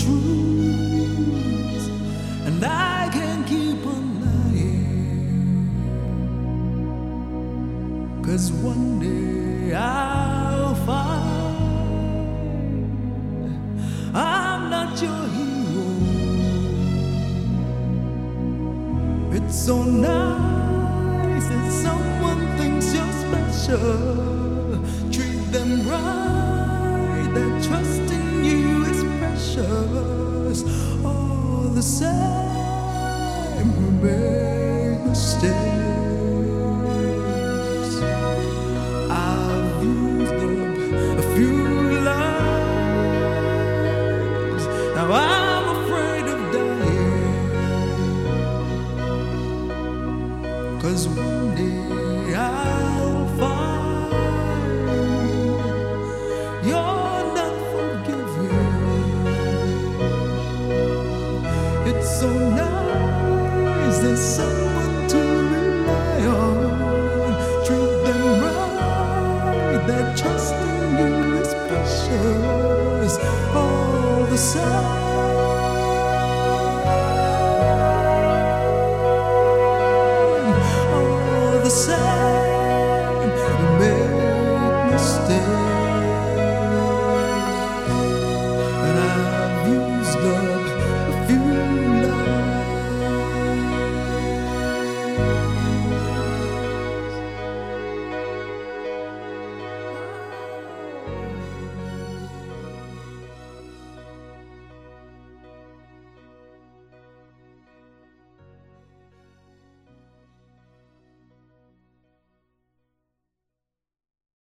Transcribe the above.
truth, and I can keep on lying. 'Cause one day I'll find I'm not your hero. It's so nice that someone thinks you're special. Treat them right, that trust in you is precious. All the same, we make mistakes. I've used up a few lives. Now I'm afraid of dying. 'Cause one day I'll find you're not forgiving. It's so nice there's someone to rely on. Treat them right, that trust in you is precious. All the same, the same, we make mistakes, and I've used up